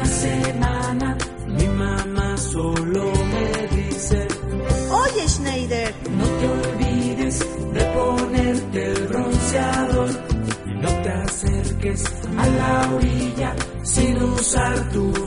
semana mi mamá solo me dice: Oye, Schneider, no te olvides de ponerte el bronceador y no te acerques a la orilla sin usar tu